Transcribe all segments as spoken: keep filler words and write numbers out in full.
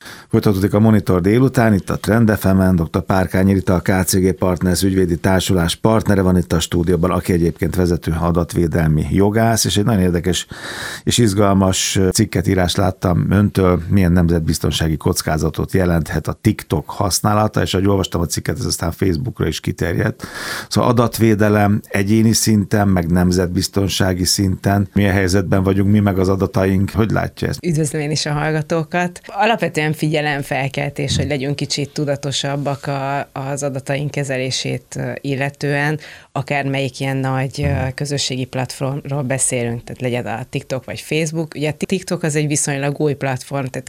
Folytatódik a Monitor délután, itt a Trend ef emen, dr. Párkányi Rita, a ká cé gé Partners ügyvédi társulás partnere van itt a stúdióban, aki egyébként vezető adatvédelmi jogász, és egy nagyon érdekes és izgalmas cikket, írás láttam öntől, milyen nemzetbiztonsági kockázatot jelenthet a TikTok használata, és ahogy olvastam a cikket, ez aztán Facebookra is kiterjedt. Szóval adatvédelem egyéni szinten, meg nemzetbiztonsági szinten, milyen helyzetben vagyunk mi, meg az adataink, hogy látja ezt? Üdvözlöm én is a hallgatókat. Alapvetően figyelemfelkeltés, hogy legyünk kicsit tudatosabbak a, az adataink kezelését illetően, akármelyik ilyen nagy közösségi platformról beszélünk, tehát legyen a TikTok vagy Facebook. Ugye a TikTok az egy viszonylag új platform, tehát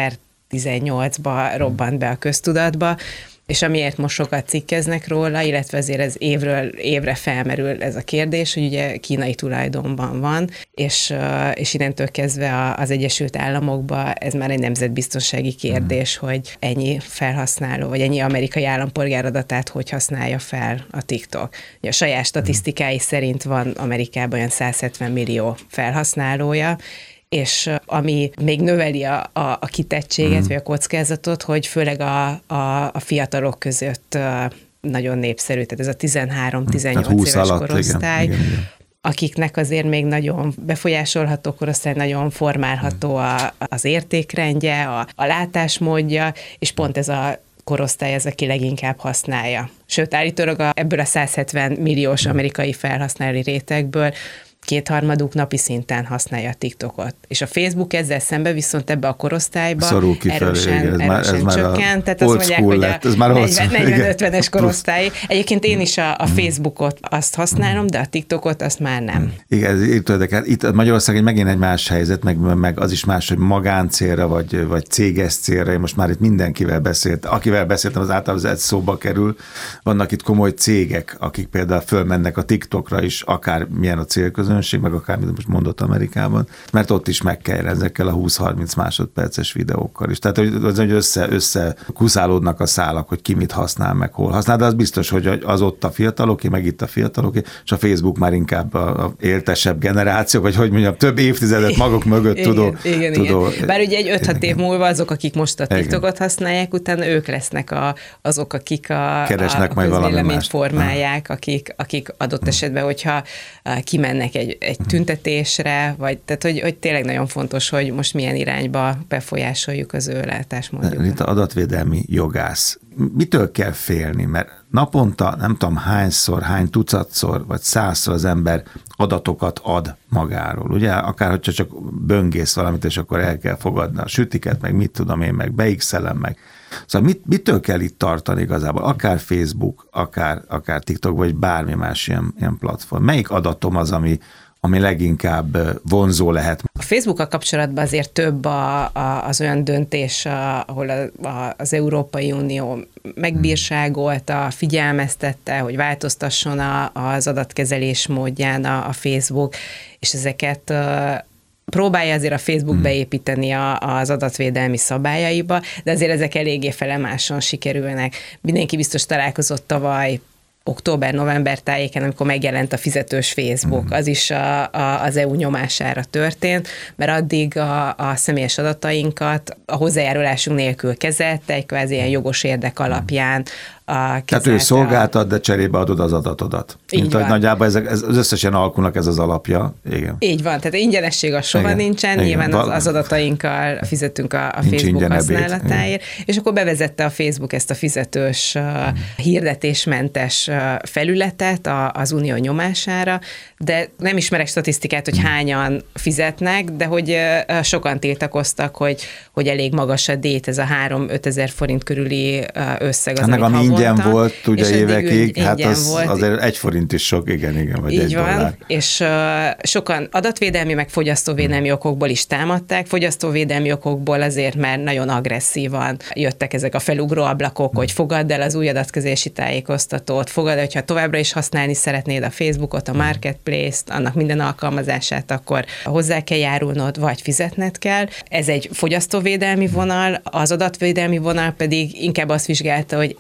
kétezer-tizennyolcban robbant be a köztudatba, és amiért most sokat cikkeznek róla, illetve azért ez évről évre felmerül ez a kérdés, hogy ugye kínai tulajdonban van, és, és innentől kezdve az Egyesült Államokban ez már egy nemzetbiztonsági kérdés, hogy ennyi felhasználó, vagy ennyi amerikai állampolgár adatát hogy használja fel a TikTok. Ugye a saját statisztikái szerint van Amerikában olyan száz hetven millió felhasználója, és ami még növeli a, a, a kitettséget, mm. vagy a kockázatot, hogy főleg a, a, a fiatalok között nagyon népszerű, tehát ez a tizenhárom-tizennyolc éves alatt, korosztály, igen, igen, igen. akiknek azért még nagyon befolyásolható korosztály, nagyon formálható a, az értékrendje, a, a látásmódja, és pont ez a korosztály az, aki leginkább használja. Sőt, állítólag a, ebből a száz hetven milliós amerikai felhasználói rétegből kétharmaduk napi szinten használja a TikTokot. És a Facebook ezzel szemben viszont ebbe a korosztályba erősen, erősen csökkent. Tehát azt mondják, hogy a negyven-ötvenes korosztály. Egyébként én is a, a Facebookot azt használom, de a TikTokot azt már nem. Igen, ez érdekel. Itt Magyarországon megint egy más helyzet, meg, meg az is más, hogy magáncélra, vagy, vagy céges célra. Én most már itt mindenkivel beszélt. Akivel beszéltem, az általában ez szóba kerül. Vannak itt komoly cégek, akik például fölmennek a TikTokra is, akár milyen a célközönség, meg akármit most mondott Amerikában, mert ott is meg kell ezekkel a húsz-harminc másodperces videókkal is. Tehát, hogy, hogy össze, össze kuszálódnak a szálak, hogy ki mit használ, meg hol használ, de az biztos, hogy az ott a fiataloké, meg itt a fiataloké, és a Facebook már inkább a, a éltesebb generáció, vagy hogy mondjam, több évtizedet maguk mögött igen, tudó. Igen, tudó igen. Bár ugye egy öt-hat év múlva azok, akik most a TikTokot használják, utána ők lesznek a, azok, akik a, keresnek a közvéleményt formálják, akik, akik adott esetben, hogyha kimennek egy, egy tüntetésre, vagy tehát, hogy, hogy tényleg nagyon fontos, hogy most milyen irányba befolyásoljuk az ő látásmódjukat. Itt adatvédelmi jogász. Mitől kell félni? Mert naponta nem tudom hányszor, hány tucatszor, vagy százszor az ember adatokat ad magáról. Ugye? Akár, hogyha csak böngész valamit, és akkor el kell fogadni a sütiket, meg mit tudom én, meg beixelem, meg. Szóval mit, mitől kell itt tartani igazából? Akár Facebook, akár, akár TikTok, vagy bármi más ilyen, ilyen platform. Melyik adatom az, ami, ami leginkább vonzó lehet? A Facebookkal kapcsolatban azért több a, a, az olyan döntés, a, ahol a, a, az Európai Unió megbírságolta, figyelmeztette, hogy változtasson a, az adatkezelés módján a, a Facebook, és ezeket próbálja azért a Facebook hmm. beépíteni a, az adatvédelmi szabályaiba, de azért ezek eléggé felemáson sikerülnek. Mindenki biztos találkozott tavaly október-november tájéken, amikor megjelent a fizetős Facebook, az is a, a, az é u nyomására történt, mert addig a, a személyes adatainkat a hozzájárulásunk nélkül kezelte, egy kvázi ilyen jogos érdek alapján. Tehát ő szolgáltat, de cserébe adod az adatodat. Így Mint, van. Nagyjából ez, ez, az összes ilyen alkunak ez az alapja. Igen. Így van, tehát ingyenesség az soha igen. nincsen, igen. nyilván az, az adatainkkal fizetünk a, a Facebook használatáért, és akkor bevezette a Facebook ezt a fizetős uh, hirdetésmentes uh, felületet a, az unió nyomására, de nem ismerek statisztikát, hogy hányan fizetnek, de hogy uh, sokan tiltakoztak, hogy, hogy elég magas a dét, ez a három-ötezer forint körüli uh, összeg az, hát amit ingyen volt ugye évekig, hát az volt. Azért egy forint is sok, igen, igen, vagy így egy van, dollár. És uh, sokan adatvédelmi, meg fogyasztóvédelmi hmm. okokból is támadták, fogyasztóvédelmi okokból azért, mert nagyon agresszívan jöttek ezek a felugró ablakok, hmm. hogy fogadd el az új adatkezési tájékoztatót, fogadd el, hogyha továbbra is használni szeretnéd a Facebookot, a Marketplace-t, annak minden alkalmazását, akkor hozzá kell járulnod, vagy fizetned kell. Ez egy fogyasztóvédelmi vonal, az adatvédelmi vonal pedig inkább azt vizsgálta, hogy egyébként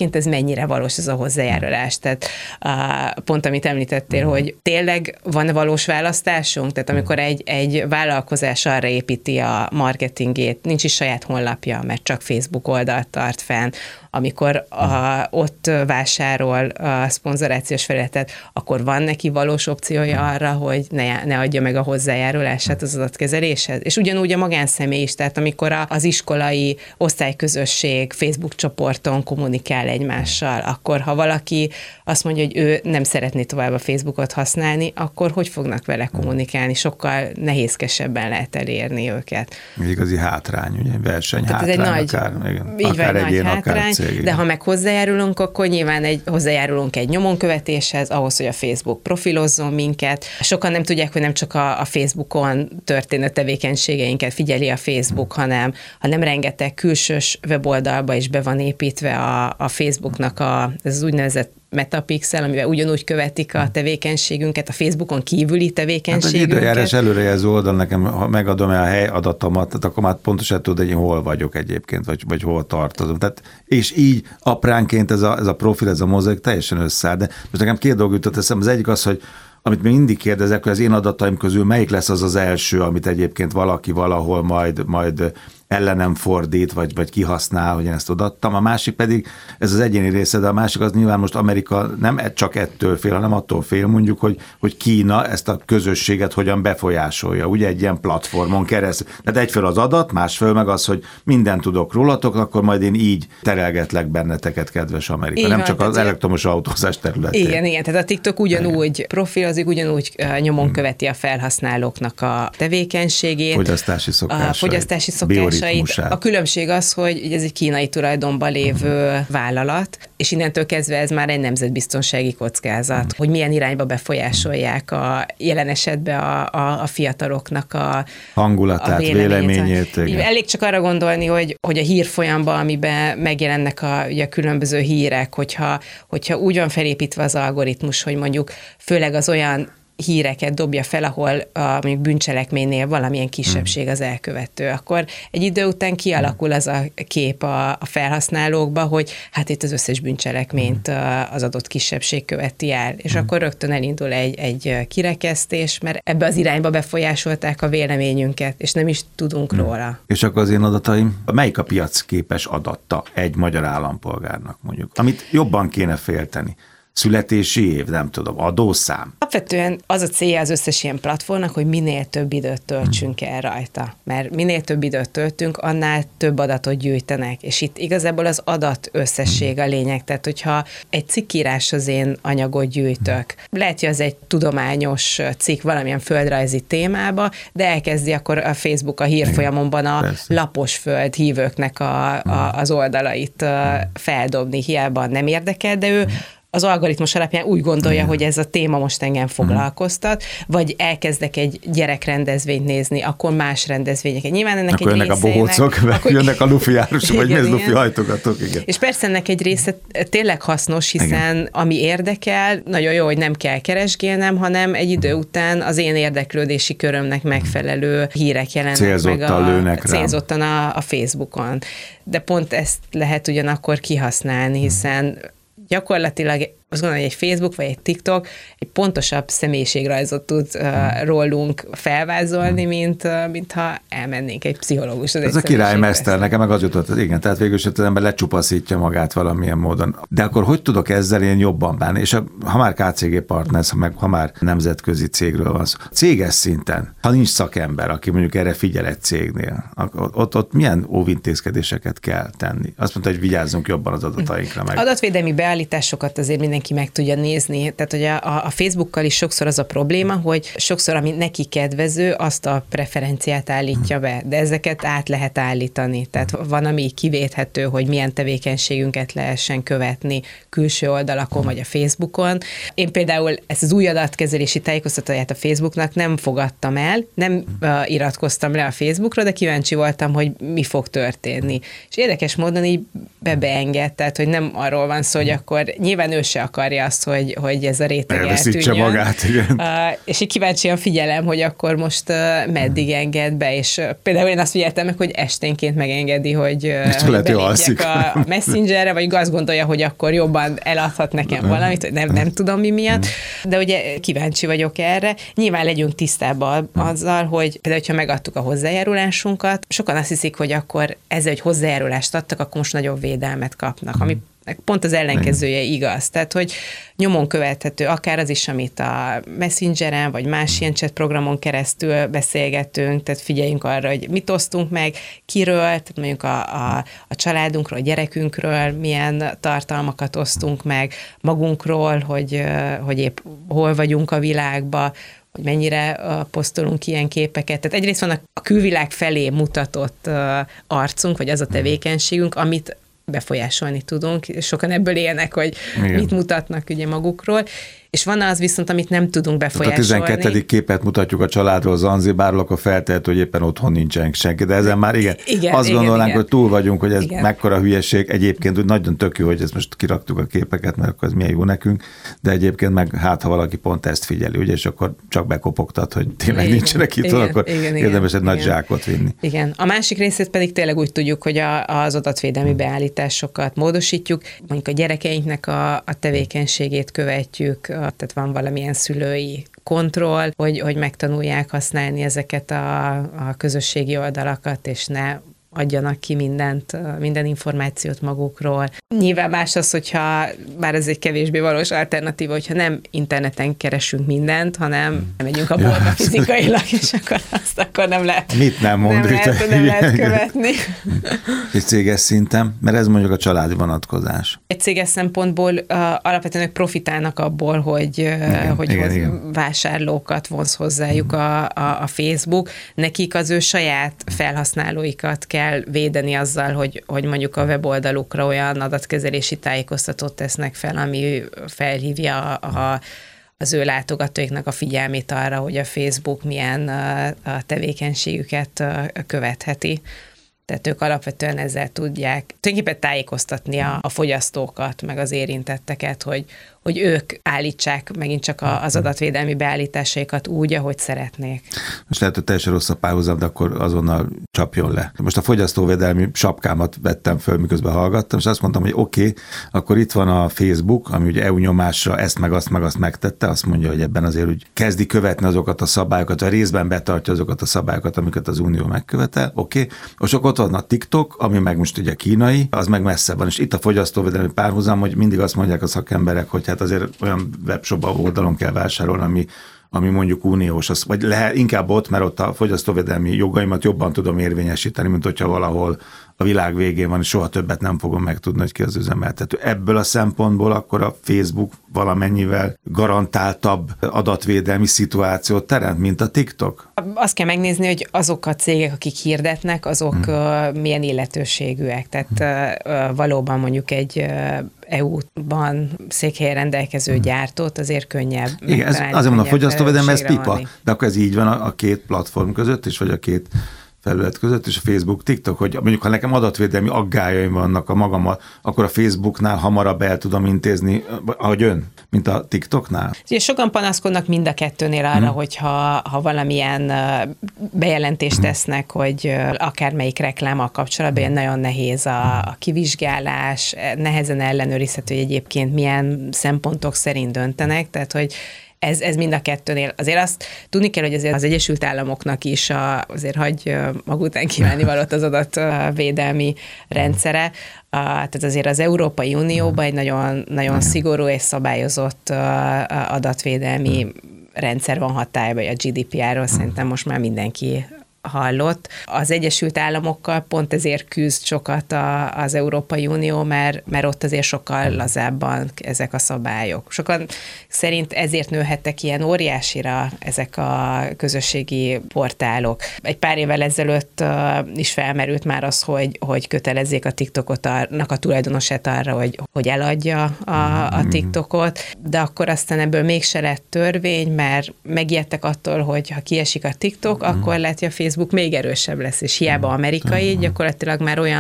szerint ez mennyire valós ez a hozzájárulás. Tehát uh, pont amit említettél, hogy tényleg van valós választásunk, tehát amikor egy, egy vállalkozás arra építi a marketingét, nincs is saját honlapja, mert csak Facebook oldalt tart fenn, amikor a, ott vásárol a szponzorációs felületet, akkor van neki valós opciója arra, hogy ne, ne adja meg a hozzájárulását az adatkezeléshez. És ugyanúgy a magánszemély is, tehát amikor a, az iskolai osztályközösség Facebook csoporton kommunikál egymással, akkor ha valaki azt mondja, hogy ő nem szeretné tovább a Facebookot használni, akkor hogy fognak vele kommunikálni? Sokkal nehézkesebben lehet elérni őket. Igazi hátrány, ugye, verseny tehát hátrány, ez egy nagy, akár, igen, így akár vagy, egyén, nagy akár hátrány, cég. De ha meg hozzájárulunk, akkor nyilván egy, hozzájárulunk egy nyomonkövetéshez, ahhoz, hogy a Facebook profilozzon minket. Sokan nem tudják, hogy nem csak a, a Facebookon történő tevékenységeinket figyeli a Facebook, hmm. hanem, hanem rengeteg külsős weboldalba is be van építve a, a Facebooknak a, ez az úgynevezett Metapixel, amivel ugyanúgy követik a tevékenységünket, a Facebookon kívüli tevékenységünket. Hát egy időjárás előrejelző oldal, nekem, ha megadom el a helyadatomat, tehát akkor már pontosan tudod, hogy én hol vagyok egyébként, vagy, vagy hol tartozom. Tehát, és így apránként ez a, ez a profil, ez a mozaik teljesen összeáll. De most nekem két dolgot jutott eszembe. Az egyik az, hogy amit még mindig kérdezek, hogy az én adataim közül melyik lesz az az első, amit egyébként valaki valahol majd, majd ellenem fordít, vagy, vagy kihasznál, hogy én ezt odaadtam. A másik pedig, ez az egyéni része, de a másik az nyilván most Amerika nem csak ettől fél, hanem attól fél mondjuk, hogy, hogy Kína ezt a közösséget hogyan befolyásolja, ugye egy ilyen platformon keresztül. Tehát egyfél az adat, másfél meg az, hogy mindent tudok rólatok, akkor majd én így terelgetlek benneteket, kedves Amerika. Igen, nem csak az elektromos autózás területén. Igen, igen, tehát a TikTok ugyanúgy igen. profilozik, ugyanúgy nyomon követi a felhasználóknak a tevékenységét. Fogyasztási szokásait. A fogyasztási szokásait. A különbség az, hogy ez egy kínai tulajdonban lévő vállalat, és innentől kezdve ez már egy nemzetbiztonsági kockázat, hogy milyen irányba befolyásolják a jelen esetben a, a, a fiataloknak a hangulatát, a véleményét. véleményét elég csak arra gondolni, hogy, hogy a hírfolyamban, amiben megjelennek a, ugye, a különböző hírek, hogyha, hogyha úgy van felépítve az algoritmus, hogy mondjuk főleg az olyan híreket dobja fel, ahol a mondjuk bűncselekménynél valamilyen kisebbség az elkövető, akkor egy idő után kialakul az a kép a, a felhasználókba, hogy hát itt az összes bűncselekményt az adott kisebbség követi el, és akkor rögtön elindul egy, egy kirekesztés, mert ebbe az irányba befolyásolták a véleményünket, és nem is tudunk hmm. róla. És akkor az én adataim, melyik a piacképes adatta egy magyar állampolgárnak mondjuk, amit jobban kéne félteni? Születési év, nem tudom, adószám. Alapvetően az a célja az összes ilyen platformnak, hogy minél több időt töltsünk el rajta. Mert minél több időt töltünk, annál több adatot gyűjtenek. És itt igazából az adat összesség a lényeg. Tehát, hogyha egy cikkírás az én anyagot gyűjtök, lehet, hogy az egy tudományos cikk valamilyen földrajzi témába, de elkezdi akkor a Facebook a hírfolyamomban a Persze. lapos föld hívőknek a, a, az oldalait feldobni. Hiába nem érdekel, de ő az algoritmus alapján úgy gondolja, hogy ez a téma most engem foglalkoztat, vagy elkezdek egy gyerekrendezvényt nézni, akkor más rendezvényeket. Nyilván ennek akkor egy jönnek részének, a bohócok, akkor jönnek a lufi járosok, vagy mi ez lufi hajtogatók, igen. És persze ennek egy része tényleg hasznos, hiszen igen. ami érdekel, nagyon jó, hogy nem kell keresgélnem, hanem egy idő után az én érdeklődési körömnek megfelelő hírek jelennek célzottan meg a, lőnek célzottan a, a Facebookon. De pont ezt lehet ugyanakkor kihasználni, hiszen gyakorlatilag azt gondolom, hogy egy Facebook vagy egy TikTok egy pontosabb személyiségrajzot tud uh, rólunk felvázolni, mint, uh, mint ha elmennénk egy pszichológushoz. Ez a királymester, nekem meg az jutott, igen, tehát végül is az ember lecsupaszítja magát valamilyen módon. De akkor hogy tudok ezzel én jobban bánni? És ha már ká cé gé Partners, meg ha már nemzetközi cégről van szó, céges szinten, ha nincs szakember, aki mondjuk erre figyel egy cégnél, ott, ott milyen óvintézkedéseket kell tenni? Azt mondta, hogy vigyázzunk jobban az adatainkra meg. Adatvédelmi beállításokat azért minden ki meg tudja nézni. Tehát, hogy a, a Facebookkal is sokszor az a probléma, hogy sokszor, ami neki kedvező, azt a preferenciát állítja be, de ezeket át lehet állítani. Tehát van, ami kivéthető, hogy milyen tevékenységünket lehessen követni külső oldalakon, vagy a Facebookon. Én például ezt az új adatkezelési tájékoztatóját a Facebooknak nem fogadtam el, nem uh, iratkoztam le a Facebookra, de kíváncsi voltam, hogy mi fog történni. És érdekes módon így bebeenged, tehát, hogy nem arról van szó, hogy akkor nyilván ő se akarja azt, hogy, hogy ez a réteg elveszítse magát, igen. Uh, és így kíváncsian figyelem, hogy akkor most uh, meddig enged be, és uh, például én azt figyeltem meg, hogy esténként megengedi, hogy, uh, hogy belépjek a, a Messengerre, vagy azt gondolja, hogy akkor jobban eladhat nekem valamit, hogy nem, nem tudom mi miatt, de ugye kíváncsi vagyok erre. Nyilván legyünk tisztában azzal, hogy például, hogyha megadtuk a hozzájárulásunkat, sokan azt hiszik, hogy akkor ezzel, hogy hozzájárulást adtak, akkor most nagyobb védelmet kapnak, ami pont az ellenkezője igaz. Tehát, hogy nyomon követhető akár az is, amit a Messengeren, vagy más ilyen chat programon keresztül beszélgetünk, tehát figyeljünk arra, hogy mit osztunk meg, kiről, tehát mondjuk a, a, a családunkról, a gyerekünkről, milyen tartalmakat osztunk meg, magunkról, hogy, hogy épp hol vagyunk a világban, hogy mennyire uh, posztolunk ilyen képeket. Tehát egyrészt van a, a külvilág felé mutatott uh, arcunk, vagy az a tevékenységünk, amit befolyásolni tudunk. Sokan ebből élnek, hogy igen. mit mutatnak ugye magukról, és van az viszont, amit nem tudunk befolyásolni. A tizenkettedik képet mutatjuk a családról, Zanzibárról, akkor feltehető, hogy éppen otthon nincsen senki, de ezen már igen, igen azt igen, gondolnánk, igen. hogy túl vagyunk, hogy ez igen. mekkora hülyeség. Egyébként úgy nagyon tök jó, hogy ezt most kiraktuk a képeket, mert akkor ez milyen jó nekünk, de egyébként meg hát, ha valaki pont ezt figyeli, ugye, és akkor csak bekopogtat, hogy tényleg igen, nincsenek itt, igen, akkor igen, érdemes egy igen. nagy zsákot vinni. Igen. A másik részét pedig tényleg úgy tudjuk, hogy a, az adatvédelmi beállításokat módosítjuk, mondjuk a gyerekeinknek a, a tevékenységét követjük, tehát van valamilyen szülői kontroll, hogy, hogy megtanulják használni ezeket a, a közösségi oldalakat, és ne adjanak ki mindent, minden információt magukról. Nyilván más az, hogyha, bár ez egy kevésbé valós alternatíva, hogyha nem interneten keresünk mindent, hanem nem megyünk a boltba ja, fizikailag, és akkor azt akkor nem lehet, mit nem, mond, nem, lehet, nem lehet követni. Egy céges szinten, mert ez mondjuk a családi vonatkozás. Egy céges szempontból uh, alapvetően ők profitálnak abból, hogy, igen, hogy igen, hoz, igen. vásárlókat vonz hozzájuk a, a, a Facebook. Nekik az ő saját felhasználóikat kell kell védeni azzal, hogy, hogy mondjuk a weboldalukra olyan adatkezelési tájékoztatót tesznek fel, ami felhívja a, a, az ő látogatóiknak a figyelmét arra, hogy a Facebook milyen a, a tevékenységüket követheti. Tehát ők alapvetően ezzel tudják tulajdonképpen tájékoztatni a, a fogyasztókat, meg az érintetteket, hogy, hogy ők állítsák megint csak a, az adatvédelmi beállításaikat úgy, ahogy szeretnék. Most lehet, hogy teljesen rossz a párhuzam, de akkor azonnal csapjon le. Most a fogyasztóvédelmi sapkámat vettem föl, miközben hallgattam, és azt mondtam, hogy oké, okay, akkor itt van a Facebook, ami ugye é u nyomásra ezt meg azt meg azt megtette, azt mondja, hogy ebben azért úgy kezdi követni azokat a szabályokat, a részben betartja azokat a szabályokat, amiket az Unió megkövetel, oké. Okay. Most akkor ott van a TikTok, ami meg most ugye kínai, az meg messze van, és itt a fogyasztóvédelmi párhuzam, hogy mindig azt mondják a szakemberek, hogy hát azért olyan webshop oldalon kell vásárolni, ami, ami mondjuk uniós, az, vagy lehet inkább ott, mert ott a fogyasztóvédelmi jogaimat jobban tudom érvényesíteni, mint hogyha valahol a világ végén van, és soha többet nem fogom megtudni, hogy ki az üzemeltető. Ebből a szempontból akkor a Facebook valamennyivel garantáltabb adatvédelmi szituációt teremt, mint a TikTok? Azt kell megnézni, hogy azok a cégek, akik hirdetnek, azok hmm. milyen illetőségűek. Tehát hmm. valóban mondjuk egy é u-ban székhelyen rendelkező hmm. gyártót azért könnyebb. Igen, ez, azért mondom, a fogyasztóvédelem, ez pipa, vanni. De akkor ez így van a, a két platform között is, vagy a két felület között, és a Facebook, TikTok, hogy mondjuk, ha nekem adatvédelmi aggályaim vannak a magammal, akkor a Facebooknál hamarabb el tudom intézni, ahogy ön, mint a TikToknál. Ugye sokan panaszkodnak mind a kettőnél arra, hmm. hogyha ha valamilyen bejelentést hmm. tesznek, hogy akármelyik reklámmal kapcsolatban hmm. nagyon nehéz a, a kivizsgálás, nehezen ellenőrizhető, hogy egyébként milyen szempontok szerint döntenek, tehát hogy Ez, ez mind a kettőnél. Azért azt tudni kell, hogy azért az Egyesült Államoknak is a, azért hagy maga után kívánni valót az adatvédelmi rendszere. Tehát azért az Európai Unióban egy nagyon, nagyon szigorú és szabályozott adatvédelmi rendszer van hatályban, a gé dé pé er-ről szerintem most már mindenki hallott. Az Egyesült Államokkal pont ezért küzd sokat a, az Európai Unió, mert, mert ott azért sokkal lazábban ezek a szabályok. Sokan szerint ezért nőhettek ilyen óriásira ezek a közösségi portálok. Egy pár évvel ezelőtt is felmerült már az, hogy, hogy kötelezzék a TikTokot annak a tulajdonosát arra, hogy, hogy eladja a, a TikTokot, de akkor aztán ebből mégse lett törvény, mert megijedtek attól, hogy ha kiesik a TikTok, akkor lehet, hogy a Facebook még erősebb lesz, és hiába amerikai, gyakorlatilag már olyan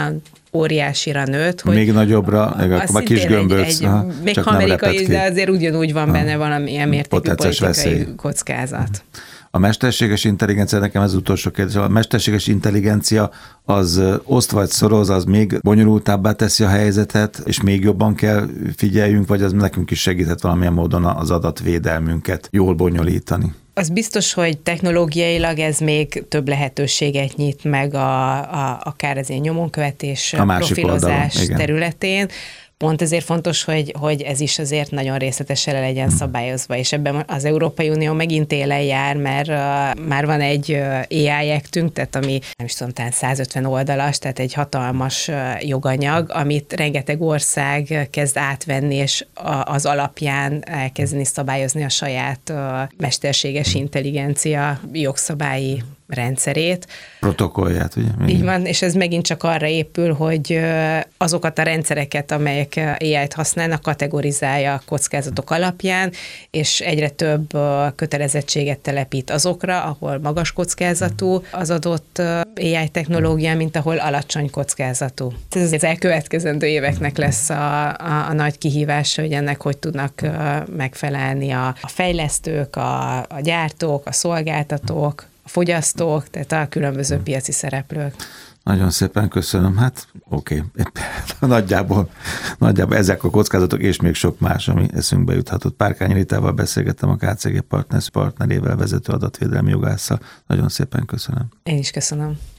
óriásira nőtt. Hogy még nagyobbra, a, a kis gömböc. Egy, egy, még amerikai is, de azért ugyanúgy van benne valamilyen mértékű politikai veszély. Kockázat. A mesterséges intelligencia, nekem ez utolsó kérdés, a mesterséges intelligencia az oszt vagy szoroz, az még bonyolultabbá teszi a helyzetet, és még jobban kell figyeljünk, vagy az nekünk is segíthet valamilyen módon az adatvédelmünket jól bonyolítani? Az biztos, hogy technológiailag ez még több lehetőséget nyit meg a, a, akár az ilyen nyomonkövetés, profilozás oldalon, területén. Pont ezért fontos, hogy, hogy ez is azért nagyon részletesen le legyen szabályozva, és ebben az Európai Unió megint élen jár, mert uh, már van egy uh, á i Act-ünk, tehát ami nem is tudom, talán százötven oldalas, tehát egy hatalmas uh, joganyag, amit rengeteg ország kezd átvenni, és a, az alapján elkezdeni szabályozni a saját uh, mesterséges intelligencia jogszabályi rendszerét. Protokollját, ugye? Igen. Így van, és ez megint csak arra épül, hogy azokat a rendszereket, amelyek á i-t használnak, kategorizálja a kockázatok alapján, és egyre több kötelezettséget telepít azokra, ahol magas kockázatú az adott á i technológia, mint ahol alacsony kockázatú. Ez az elkövetkezendő éveknek lesz a, a, a nagy kihívása, hogy ennek hogy tudnak megfelelni a, a fejlesztők, a, a gyártók, a szolgáltatók, fogyasztók, tehát a különböző piaci szereplők. Nagyon szépen köszönöm. Hát oké, okay. nagyjából, nagyjából ezek a kockázatok és még sok más, ami eszünkbe juthatott. Párkányi Ritával beszélgettem, a ká cé gé Partners partnerével, vezető adatvédelmi jogásszal. Nagyon szépen köszönöm. Én is köszönöm.